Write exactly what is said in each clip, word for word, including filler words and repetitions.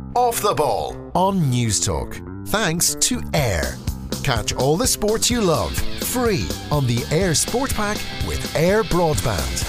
Off the Ball on News Talk. Thanks to Air. Catch all the sports you love free on the Air Sport Pack with Air Broadband.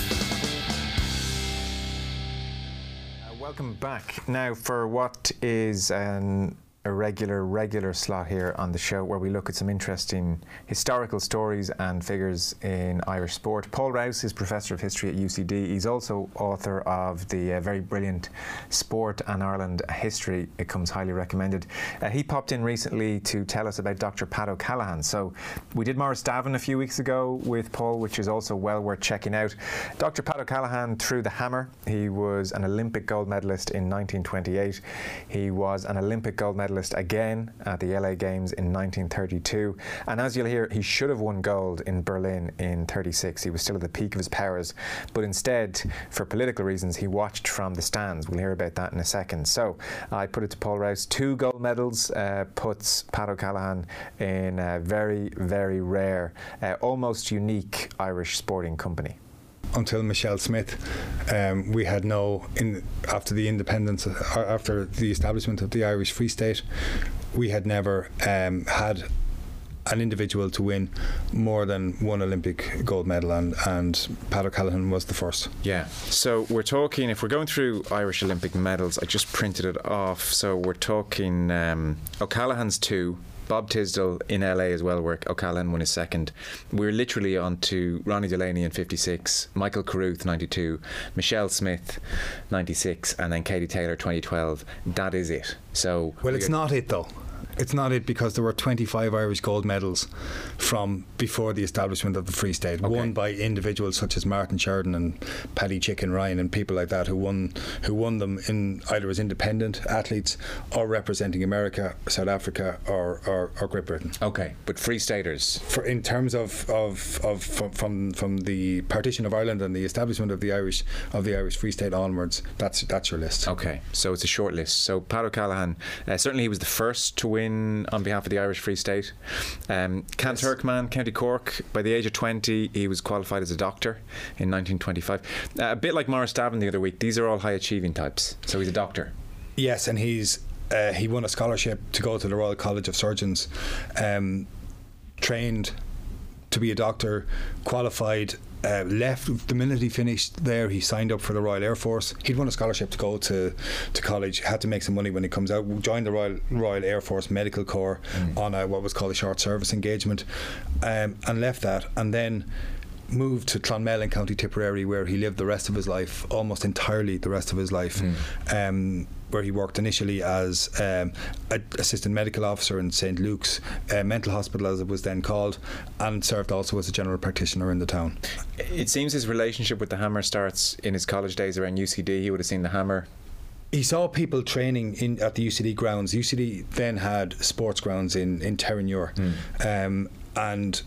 Uh, welcome back now for what is an a regular, regular slot here on the show where we look at some interesting historical stories and figures in Irish sport. Paul Rouse is Professor of History at U C D. He's also author of the uh, very brilliant Sport and Ireland History. It comes highly recommended. Uh, he popped in recently to tell us about Doctor Pat O'Callaghan. So we did Morris Davin a few weeks ago with Paul, which is also well worth checking out. Doctor Pat O'Callaghan threw the hammer. He was an Olympic gold medalist in nineteen twenty-eight. He was an Olympic gold medalist again at the L A Games in nineteen thirty-two, and as you'll hear, he should have won gold in Berlin in thirty-six. He was still at the peak of his powers, but instead, for political reasons, he watched from the stands. We'll hear about that in a second. So I put it to Paul Rouse. Two gold medals uh, puts Pat O'Callaghan in a very, very rare, uh, almost unique Irish sporting company. Until Michelle Smith, um, we had no, in, after the independence, uh, after the establishment of the Irish Free State, we had never um, had an individual to win more than one Olympic gold medal, and, and Pat O'Callaghan was the first. Yeah, so we're talking, if we're going through Irish Olympic medals, I just printed it off, so we're talking um, O'Callaghan's two, Bob Tisdall in L A as well, where O'Callaghan won his second. We're literally on to Ronnie Delaney in fifty-six, Michael Carruth ninety-two, Michelle Smith ninety-six, and then Katie Taylor twenty twelve. That is it. So well, it's not it though. It's not it, because there were twenty-five Irish gold medals from before the establishment of the Free State, okay, won by individuals such as Martin Sheridan and Paddy Chicken Ryan and people like that, who won who won them in either as independent athletes or representing America, South Africa, or, or, or Great Britain. Okay, but Free Staters, for in terms of of, of from, from from the partition of Ireland and the establishment of the Irish of the Irish Free State onwards, that's that's your list. Okay, so it's a short list. So Pat O'Callaghan, uh, certainly he was the first to win on behalf of the Irish Free State. Um, Canturkman, County Cork. By the age of twenty, he was qualified as a doctor in nineteen twenty-five. Uh, a bit like Morris Davin the other week. These are all high achieving types. So he's a doctor. Yes, and he's uh, he won a scholarship to go to the Royal College of Surgeons. Um, trained to be a doctor, qualified. Uh, left the minute he finished there. He signed up for the Royal Air Force. He'd won a scholarship to go to, to college, had to make some money when he comes out, joined the Royal Royal Air Force Medical Corps mm. on a, what was called a short service engagement, um, and left that, and then moved to Clonmel in County Tipperary, where he lived the rest of his life, almost entirely the rest of his life, mm. um, where he worked initially as um, a assistant medical officer in Saint Luke's uh, mental hospital, as it was then called, and served also as a general practitioner in the town. It seems his relationship with the hammer starts in his college days around U C D. He would have seen the hammer. He saw people training in at the U C D grounds. U C D then had sports grounds in, in Terranure, mm. um, and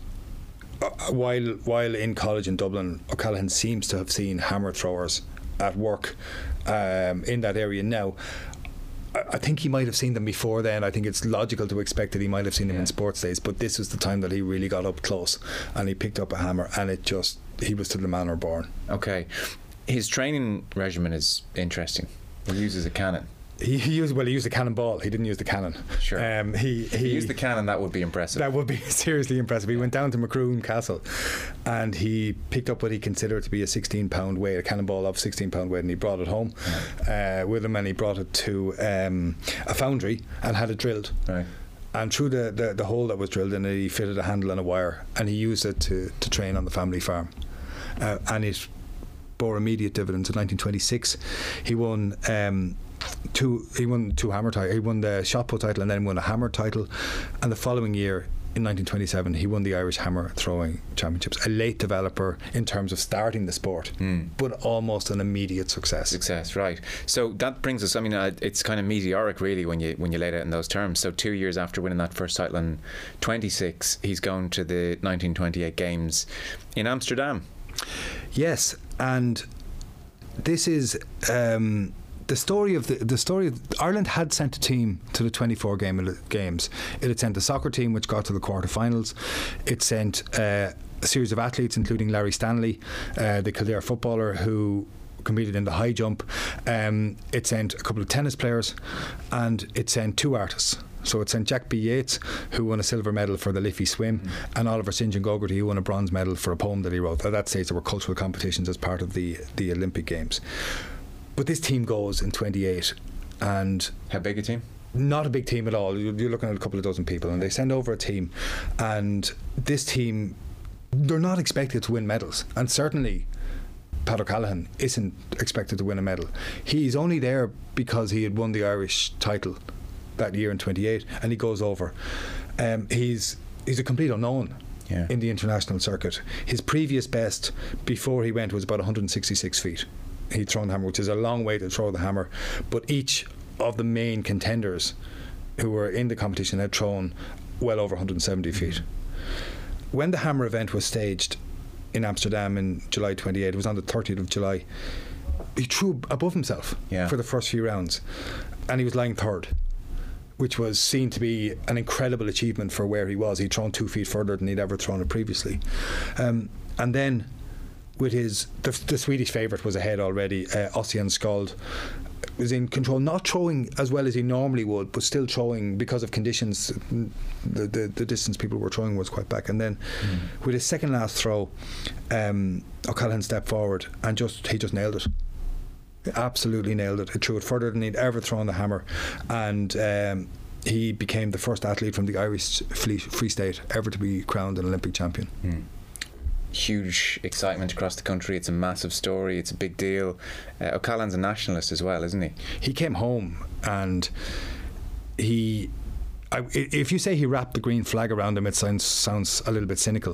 while while in college in Dublin, O'Callaghan seems to have seen hammer throwers at work um, in that area. Now, I think he might have seen them before then. I think it's logical to expect that he might have seen them yeah. in sports days, but this was the time that he really got up close and he picked up a hammer, and it just, he was to the manner born. Okay. His training regimen is interesting. He uses a cannon. He, he used well. He used a cannonball. He didn't use the cannon. Sure. Um, he, he if he used the cannon. That would be impressive. That would be seriously impressive. He went down to Macroom Castle, and he picked up what he considered to be a sixteen pound weight, a cannonball of sixteen pound weight, and he brought it home right. uh, with him, and he brought it to um, a foundry and had it drilled. Right. And through the, the, the hole that was drilled in it, he fitted a handle and a wire, and he used it to, to train on the family farm, uh, and it bore immediate dividends. In nineteen twenty-six, he won. Um, Two, he won two hammer titles. He won the shot put title and then won a hammer title. And the following year, in nineteen twenty-seven, he won the Irish Hammer Throwing Championships. A late developer in terms of starting the sport, mm. but almost an immediate success. Success, right? So that brings us. I mean, uh, it's kind of meteoric, really, when you when you lay it out in those terms. So two years after winning that first title in twenty-six, he's going to the nineteen twenty-eight Games in Amsterdam. Yes, and this is. Um, The story of the, the story of Ireland had sent a team to the twenty-four game games. It had sent a soccer team which got to the quarterfinals. It sent uh, a series of athletes, including Larry Stanley, uh, the Kildare footballer, who competed in the high jump. Um, it sent a couple of tennis players, and it sent two artists. So it sent Jack B. Yates, who won a silver medal for the Liffey swim, mm. and Oliver Saint John Gogarty, who won a bronze medal for a poem that he wrote. At that stage, there were cultural competitions as part of the, the Olympic Games. But this team goes in twenty-eight, and how big a team? Not a big team at all. You're looking at a couple of dozen people, and they send over a team, and this team, they're not expected to win medals, and certainly Pat O'Callaghan isn't expected to win a medal. He's only there because he had won the Irish title that year in twenty-eight, and he goes over. Um, he's he's a complete unknown yeah. in the international circuit. His previous best before he went was about one hundred sixty-six feet. He'd thrown the hammer, which is a long way to throw the hammer, but each of the main contenders who were in the competition had thrown well over one hundred seventy feet. When the hammer event was staged in Amsterdam in July twenty-eight, it was on the thirtieth of July, he threw above himself yeah. for the first few rounds, and he was lying third, which was seen to be an incredible achievement for where he was. He'd thrown two feet further than he'd ever thrown it previously. Um, and then with his the, the Swedish favourite was ahead already. uh, Ossian Skuld was in control, not throwing as well as he normally would, but still throwing because of conditions. The, the, the distance people were throwing was quite back, and then mm. with his second last throw, um, O'Callaghan stepped forward and just he just nailed it. Absolutely nailed it. He threw it further than he'd ever thrown the hammer, and um, he became the first athlete from the Irish Free State ever to be crowned an Olympic champion. Mm. Huge excitement across the country. It's a massive story. It's a big deal. uh, O'Callaghan's a nationalist as well, isn't he? He came home and he I, if you say he wrapped the green flag around him, it sounds sounds a little bit cynical.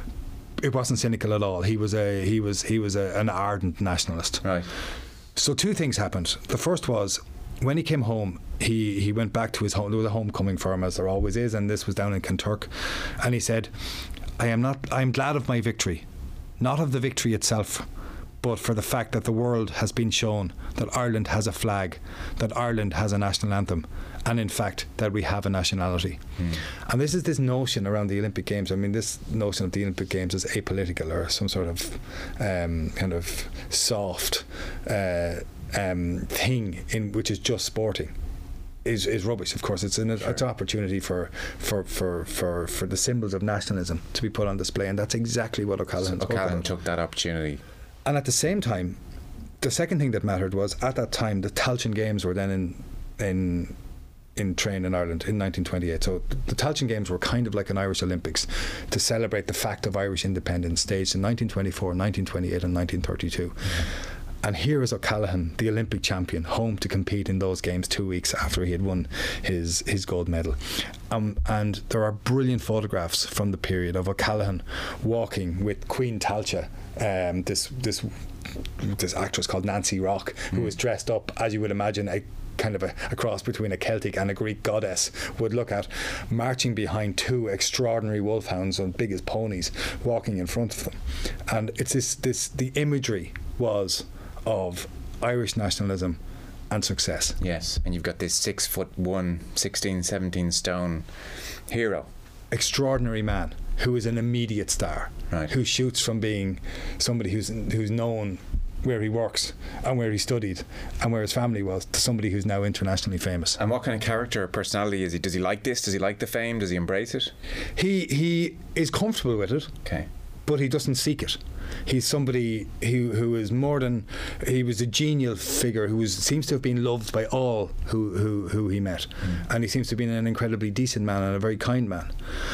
It wasn't cynical at all. He was a he was he was a, an ardent nationalist. Right. So two things happened. The first was, when he came home, he, he went back to his home. There was a homecoming for him, as there always is, and this was down in Kanturk. And he said, I am not I am glad of my victory, not of the victory itself, but for the fact that the world has been shown that Ireland has a flag, that Ireland has a national anthem, and in fact that we have a nationality. Mm. And this is this notion around the Olympic Games. I mean, this notion of the Olympic Games is apolitical, or some sort of um, kind of soft uh, um, thing in which is just sporting. Is, is rubbish. Of course, it's an, sure. it's an opportunity for, for, for, for, for the symbols of nationalism to be put on display, and that's exactly what O'Callaghan so O'Callaghan took that opportunity. And at the same time, the second thing that mattered was, at that time, the Tailteann Games were then in in in train in Ireland in nineteen twenty-eight. So the Tailteann Games were kind of like an Irish Olympics to celebrate the fact of Irish independence, staged in nineteen twenty-four, nineteen twenty-eight and nineteen thirty-two. Mm-hmm. And here is O'Callaghan, the Olympic champion, home to compete in those games two weeks after he had won his, his gold medal. Um, and there are brilliant photographs from the period of O'Callaghan walking with Queen Tailteann, um, this this this actress called Nancy Rock, who mm. was dressed up, as you would imagine, a kind of a, a cross between a Celtic and a Greek goddess would look at, marching behind two extraordinary wolfhounds on big as ponies, walking in front of them. And it's this, this the imagery was of Irish nationalism and success. Yes, and you've got this six foot one, sixteen, seventeen stone hero. Extraordinary man who is an immediate star, right. who shoots from being somebody who's who's known where he works and where he studied and where his family was, to somebody who's now internationally famous. And what kind of character or personality is he? Does he like this? Does he like the fame? Does he embrace it? He he is comfortable with it. Okay. But he doesn't seek it. He's somebody who who is more than, he was a genial figure who was, seems to have been loved by all who who, who he met, mm. and he seems to have been an incredibly decent man and a very kind man.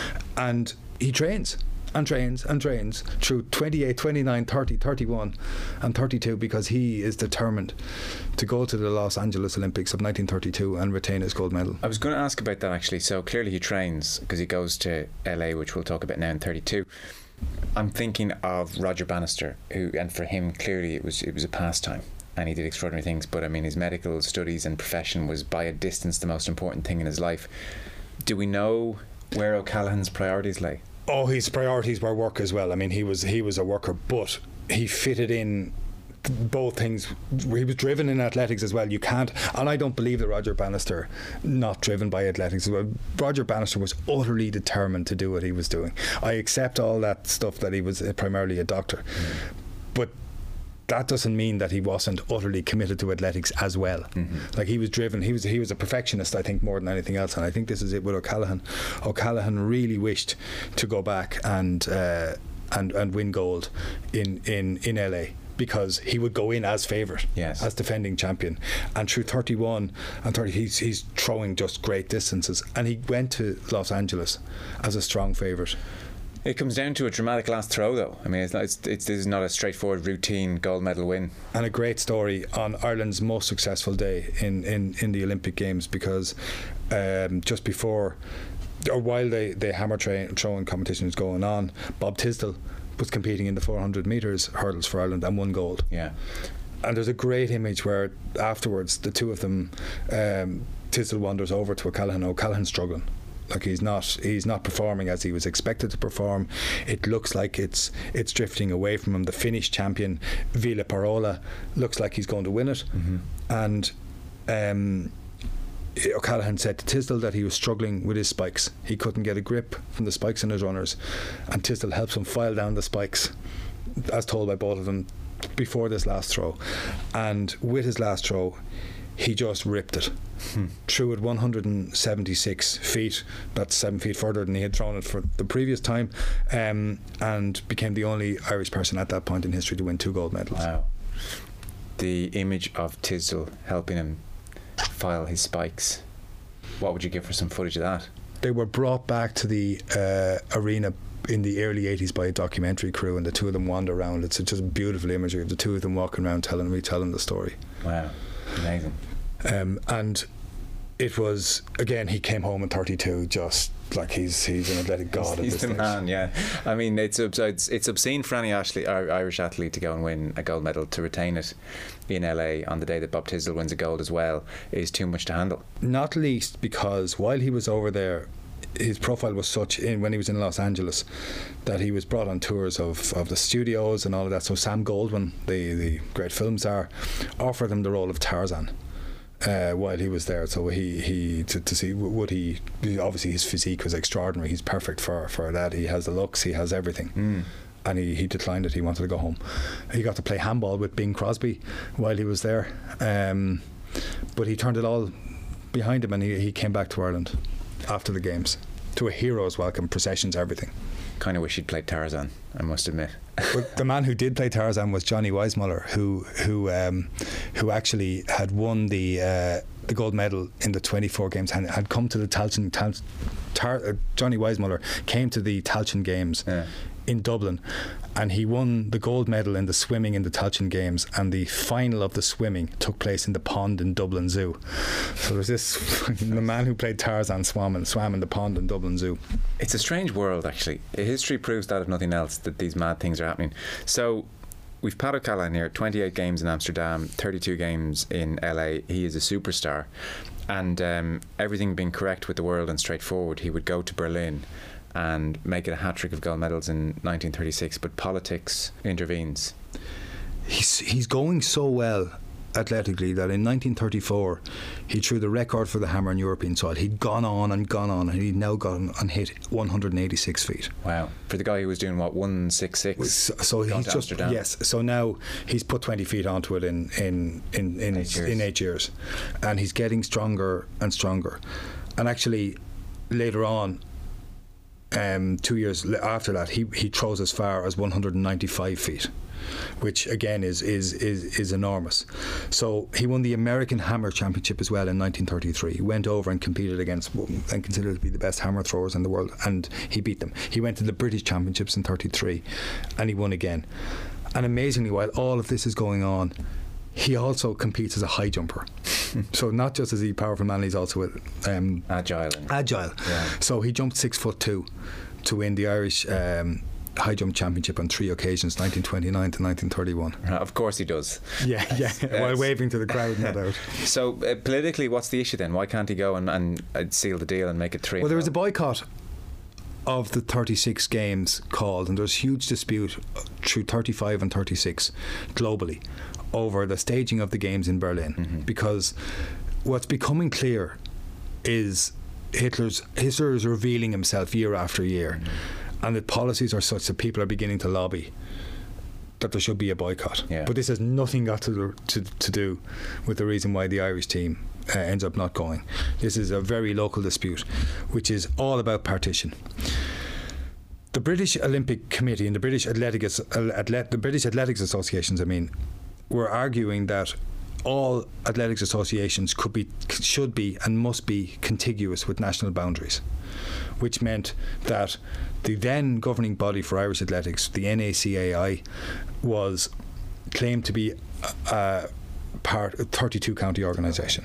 And he trains and trains and trains through twenty-eight, twenty-nine, thirty, thirty-one and thirty-two, because he is determined to go to the Los Angeles Olympics of nineteen thirty-two and retain his gold medal. I was going to ask about that actually. So clearly he trains because he goes to L A, which we'll talk about now, in thirty-two. I'm thinking of Roger Bannister, who, and for him clearly it was it was a pastime and he did extraordinary things, but I mean his medical studies and profession was by a distance the most important thing in his life. Do we know where O'Callaghan's priorities lay? Oh, his priorities were work as well. I mean, he was he was a worker, but he fitted in both things. He was driven in athletics as well. You can't, and I don't believe that Roger Bannister not driven by athletics as well. Roger Bannister was utterly determined to do what he was doing. I accept all that stuff, that he was primarily a doctor, mm. but that doesn't mean that he wasn't utterly committed to athletics as well. Mm-hmm. Like he was driven, he was he was a perfectionist, I think, more than anything else. And I think this is it with O'Callaghan. O'Callaghan really wished to go back and uh, and and win gold in in in L A, because he would go in as favourite, yes, as defending champion. And through thirty-one and thirty, he's he's throwing just great distances. And he went to Los Angeles as a strong favourite. It comes down to a dramatic last throw, though. I mean, it's not, it's, it's, this is not a straightforward routine gold medal win. And a great story on Ireland's most successful day in, in, in the Olympic Games, because um, just before, or while the, the hammer tra- throwing competition was going on, Bob Tisdall was competing in the four hundred metres hurdles for Ireland and won gold. Yeah. And there's a great image where afterwards the two of them, um, Tisdall wanders over to O'Callaghan. O'Callaghan's struggling. Like he's not he's not performing as he was expected to perform. It looks like it's it's drifting away from him. The Finnish champion Ville Parola looks like he's going to win it. Mm-hmm. And um, O'Callaghan said to Tisdall that he was struggling with his spikes. He couldn't get a grip from the spikes in his runners, and Tisdall helps him file down the spikes, as told by both of them before this last throw. And with his last throw, he just ripped it. Hmm. Threw it one hundred seventy-six feet, that's seven feet further than he had thrown it for the previous time, um, and became the only Irish person at that point in history to win two gold medals. Wow. The image of Tisdall helping him file his spikes, what would you give for some footage of that? They were brought back to the uh, arena in the early eighties by a documentary crew, and the two of them wander around. It's just a beautiful imagery of the two of them walking around telling retelling the story. Wow, amazing. Um, and it was, again, he came home in thirty-two, just like he's he's an athletic god. He's, he's at this the stage. man, yeah. I mean, it's it's, it's obscene for any Ashley, Irish athlete to go and win a gold medal. To retain it in L A on the day that Bob Tisdall wins a gold as well is too much to handle. Not least because while he was over there, his profile was such in when he was in Los Angeles that he was brought on tours of, of the studios and all of that. So Sam Goldwyn, the, the great film star, offered him the role of Tarzan uh, while he was there. So he, he to, to see would he obviously his physique was extraordinary. He's perfect for, for that. He has the looks, he has everything. Mm. And he, he declined it. He wanted to go home. He got to play handball with Bing Crosby while he was there, um, but he turned it all behind him and he, he came back to Ireland after the games to a hero's welcome, processions, everything. Kind of wish he'd played Tarzan, I must admit. But the man who did play Tarzan was Johnny Weissmuller, who who um, who actually had won the uh, the gold medal in the twenty-four games and had come to the Tailteann. Tal- Tar- uh, Johnny Weissmuller came to the Tailteann Games. Yeah. In Dublin, and he won the gold medal in the swimming in the Tailteann Games, and the final of the swimming took place in the pond in Dublin Zoo. So there's this the man who played Tarzan swam and swam in the pond in Dublin Zoo. It's a strange world, actually. History proves that, if nothing else, that these mad things are happening. So we've Pat O'Callaghan here, twenty-eight games in Amsterdam, thirty-two games in L A. He is a superstar, and um, everything being correct with the world and straightforward, he would go to Berlin and make it a hat-trick of gold medals in nineteen thirty-six, but politics intervenes. He's he's going so well athletically that in nineteen thirty-four he threw the record for the hammer in European soil. He'd gone on and gone on, and he'd now gone and hit one hundred eighty-six feet. Wow. For the guy who was doing what, one sixty-six? So, so he's just Amsterdam. Yes. So now he's put twenty feet onto it in in in in eight, in eight years, and he's getting stronger and stronger. And actually, later on, Um, two years after that, he, he throws as far as one hundred ninety-five feet, which again is, is is is enormous. So he won the American Hammer Championship as well in nineteen thirty-three. He went over and competed against and considered to be the best hammer throwers in the world, and he beat them. He went to the British Championships in thirty-three, and he won again. And amazingly, while all of this is going on, he also competes as a high jumper. So not just is he a powerful man, he's also um, agile. Agile. Yeah. So he jumped six foot two to win the Irish um, high jump championship on three occasions, nineteen twenty-nine to nineteen thirty-one. Of course he does. Yeah, yeah. While waving to the crowd, no doubt. So uh, politically, what's the issue then? Why can't he go and, and uh, seal the deal and make it three? Well, there was a boycott of the thirty-six games called, and there's huge dispute through thirty-five and thirty-six globally over the staging of the games in Berlin, mm-hmm. because what's becoming clear is Hitler's Hitler is revealing himself year after year, mm-hmm. and the policies are such that people are beginning to lobby that there should be a boycott. Yeah. But this has nothing got to, to to do with the reason why the Irish team uh, ends up not going. This is a very local dispute, which is all about partition. The British Olympic Committee and the British Athletics, Athlet, the British Athletics Associations, I mean, were arguing that all athletics associations could be, should be, and must be contiguous with national boundaries, which meant that the then governing body for Irish athletics, the N A C A I, was claimed to be a, a part a thirty-two county organisation.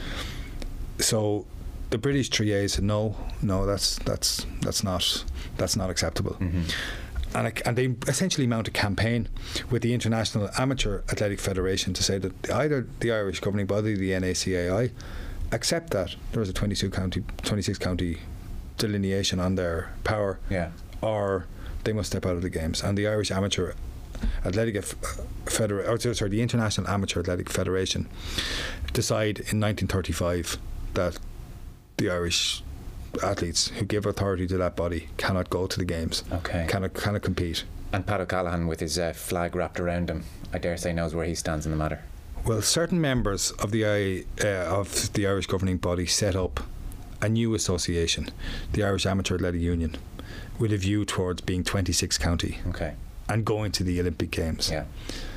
So the British T A A said no, no, that's that's that's not that's not acceptable. Mm-hmm. And, a, and they essentially mount a campaign with the International Amateur Athletic Federation to say that either the Irish governing body, the N A C A I, accept that there is a twenty-two county, twenty-six county delineation on their power, yeah. or they must step out of the games. And the Irish Amateur Athletic Federation, sorry, the International Amateur Athletic Federation, decide in nineteen thirty-five that the Irish athletes who give authority to that body cannot go to the games, okay. cannot cannot compete. And Pat O'Callaghan, with his uh, flag wrapped around him, I dare say knows where he stands in the matter. Well, certain members of the uh, of the Irish governing body set up a new association, the Irish Amateur Athletic Union, with a view towards being twenty-six county, okay, and going to the Olympic Games. Yeah.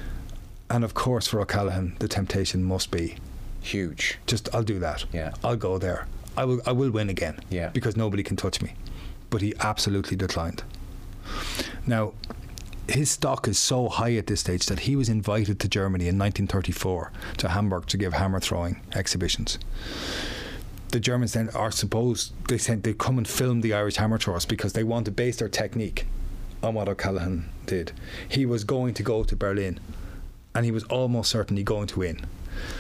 And of course, for O'Callaghan, the temptation must be huge. Just I'll do that. Yeah. I'll go there. I will I will win again, yeah. because nobody can touch me. But he absolutely declined. Now, his stock is so high at this stage that he was invited to Germany in nineteen thirty-four to Hamburg to give hammer throwing exhibitions. The Germans then are supposed, they said they come and film the Irish hammer throwers because they want to base their technique on what O'Callaghan did. He was going to go to Berlin, and he was almost certainly going to win.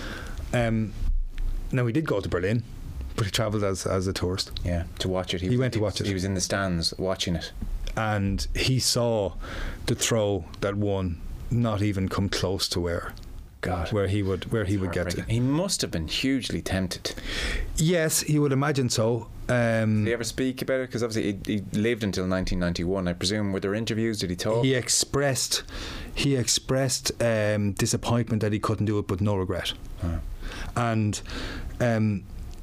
Um, now, he did go to Berlin, but he travelled as as a tourist. Yeah, to watch it. He, he was, went to he watch was, it. He was in the stands watching it. And he saw the throw that won not even come close to where God. where he would where he would get to. He must have been hugely tempted. Yes, you would imagine so. Um, did he ever speak about it? Because obviously he, he lived until nineteen ninety-one. I presume, were there interviews? Did he talk? He expressed he expressed um, disappointment that he couldn't do it, but no regret. Oh. And um,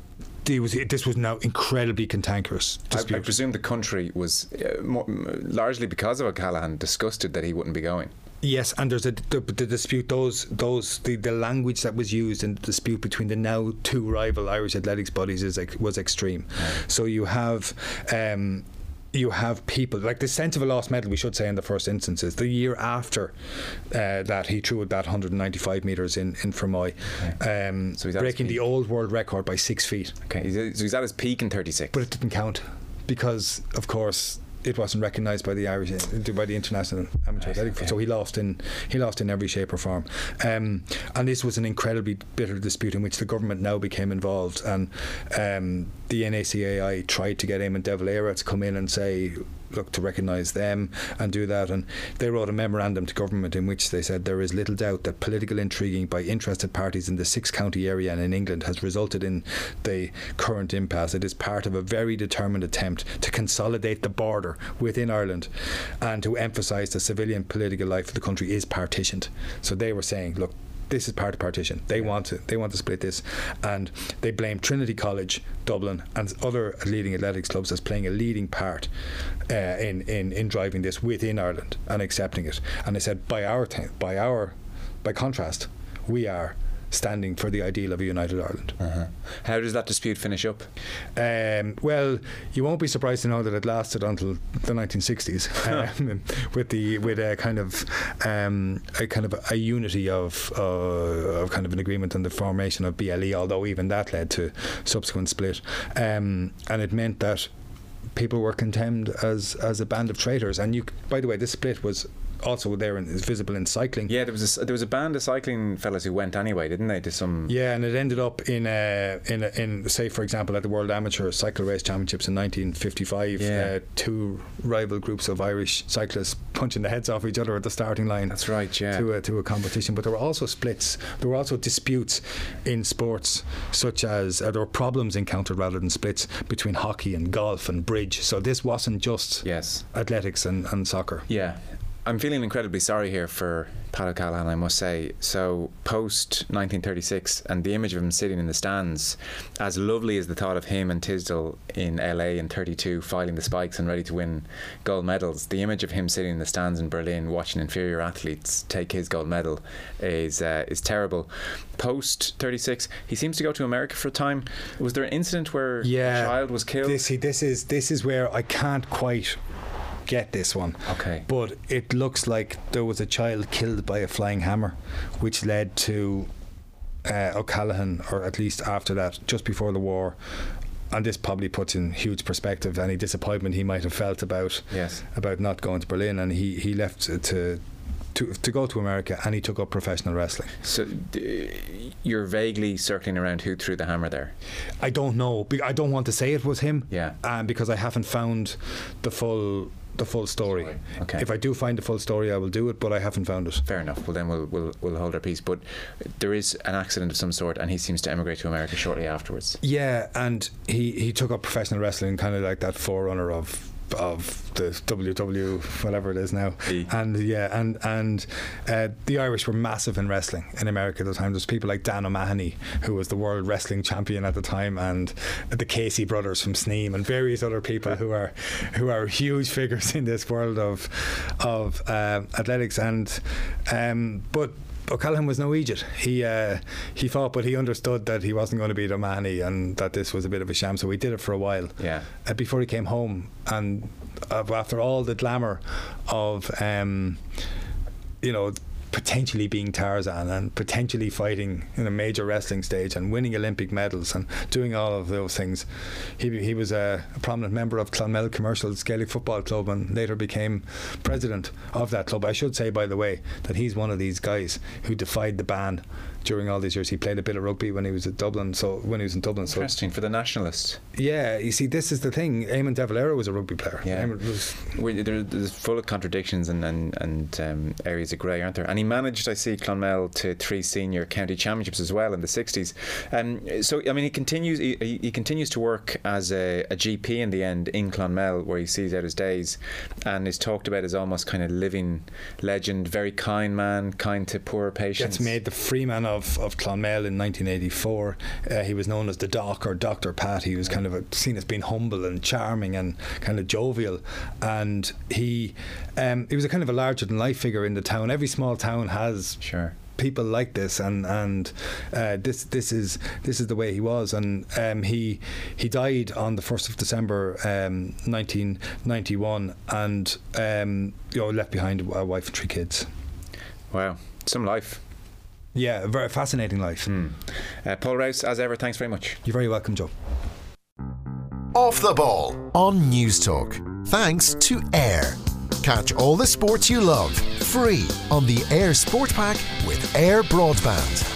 He was, this was now incredibly cantankerous dispute. I, I presume the country was uh, more, largely because of O'Callaghan disgusted that he wouldn't be going. Yes, and there's a the, the dispute. Those those the, the language that was used in the dispute between the now two rival Irish athletics bodies is was extreme. Right. So you have. Um, You have people like the sense of a lost medal, we should say, in the first instances. The year after uh, that, he threw that one hundred ninety-five metres in, in Fermoy, okay. um, so breaking the old world record by six feet. Okay, so he's at his peak in thirty-six. But it didn't count because, of course, it wasn't recognised by the Irish, by the International Amateur Athletic. Okay. So he lost in he lost in every shape or form. Um, and this was an incredibly bitter dispute in which the government now became involved, and um, the N A C A I tried to get Eamon De Valera to come in and say, look, to recognise them and do that, and they wrote a memorandum to government in which they said there is little doubt that political intriguing by interested parties in the six county area and in England has resulted in the current impasse. It is part of a very determined attempt to consolidate the border within Ireland and to emphasise the civilian political life of the country is partitioned. So they were saying, look, this is part of partition. They yeah. want to they want to split this, and they blame Trinity College, Dublin, and other leading athletics clubs as playing a leading part uh, in, in in driving this within Ireland and accepting it. And they said, by our t- by our by contrast, we are standing for the ideal of a united Ireland. Uh-huh. How does that dispute finish up? Um, well, you won't be surprised to know that it lasted until the nineteen sixties, um, with the with a kind of um, a kind of a unity of uh, of kind of an agreement on the formation of B L E. Although even that led to subsequent split, um, and it meant that people were condemned as as a band of traitors. And you, by the way, this split was also there and is visible in cycling. Yeah, there was a, there was a band of cycling fellas who went anyway, didn't they? To some. Yeah, and it ended up in uh, in uh, in say for example at the World Amateur Cycle Race Championships in nineteen fifty-five. Yeah. Uh, two rival groups of Irish cyclists punching the heads off each other at the starting line. That's right. Yeah. To a, to a competition, but there were also splits. There were also disputes in sports, such as uh, there were problems encountered rather than splits between hockey and golf and bridge. So this wasn't just yes athletics and, and soccer. Yeah. I'm feeling incredibly sorry here for Pat O'Callaghan, I must say. So post nineteen thirty-six, and the image of him sitting in the stands, as lovely as the thought of him and Tisdall in L A in thirty-two filing the spikes and ready to win gold medals, the image of him sitting in the stands in Berlin watching inferior athletes take his gold medal is uh, is terrible. Post thirty-six, he seems to go to America for a time. Was there an incident where yeah, a child was killed? This, see, this is this is where I can't quite get this one. Okay. But it looks like there was a child killed by a flying hammer, which led to uh, O'Callaghan, or at least after that, just before the war. And this probably puts in huge perspective any disappointment he might have felt about yes. about not going to Berlin, and he, he left to To, to go to America, and he took up professional wrestling. So d- you're vaguely circling around who threw the hammer there? I don't know. I don't want to say it was him. Yeah. Um, because I haven't found the full the full story. Sorry. Okay. If I do find the full story, I will do it, but I haven't found it. Fair enough. Well, then we'll we'll we'll hold our peace. But there is an accident of some sort, and he seems to emigrate to America shortly afterwards. Yeah, and he he took up professional wrestling, kind of like that forerunner of. of the W W whatever it is now, e. and yeah and and uh, the Irish were massive in wrestling in America at the time. There's people like Dan O'Mahony, who was the world wrestling champion at the time, and the Casey brothers from Sneem, and various other people who are who are huge figures in this world of of uh, athletics. And um, but O'Callaghan was no Egypt. He uh, he fought, but he understood that he wasn't going to beat O'Mahony, and that this was a bit of a sham. So he did it for a while. Yeah. Uh, before he came home, and uh, after all the glamour of, um, you know, potentially being Tarzan and potentially fighting in a major wrestling stage and winning Olympic medals and doing all of those things, he he was a, a prominent member of Clonmel Commercial Gaelic Football Club, and later became president of that club. I should say, by the way, that he's one of these guys who defied the ban during all these years. He played a bit of rugby when he was at Dublin, so when he was in Dublin. So interesting for the nationalists. Yeah, you see, this is the thing. Eamon De Valera was a rugby player. Yeah, was We're, there, there's full of contradictions and and, and um, areas of grey, aren't there? And he managed, I see, Clonmel to three senior county championships as well in the sixties. Um, so I mean, he continues. He, he continues to work as a, a G P in the end in Clonmel, where he sees out his days, and is talked about as almost kind of living legend. Very kind man, kind to poor patients. Gets made the freeman of Of, of Clonmel in nineteen eighty-four. Uh, he was known as the Doc, or Doctor Pat. He was kind of a, seen as being humble and charming and kind of jovial, and he um, he was a kind of a larger than life figure in the town. Every small town has sure people like this, and and uh, this this is this is the way he was. And um, he he died on the first of December um, nineteen ninety-one, and um, you know, left behind a wife and three kids. Wow, some life. Yeah, a very fascinating life. Mm. Uh, Paul Rouse, as ever, thanks very much. You're very welcome, Joe. Off the Ball on News Talk. Thanks to Air. Catch all the sports you love free on the Air Sport Pack with Air Broadband.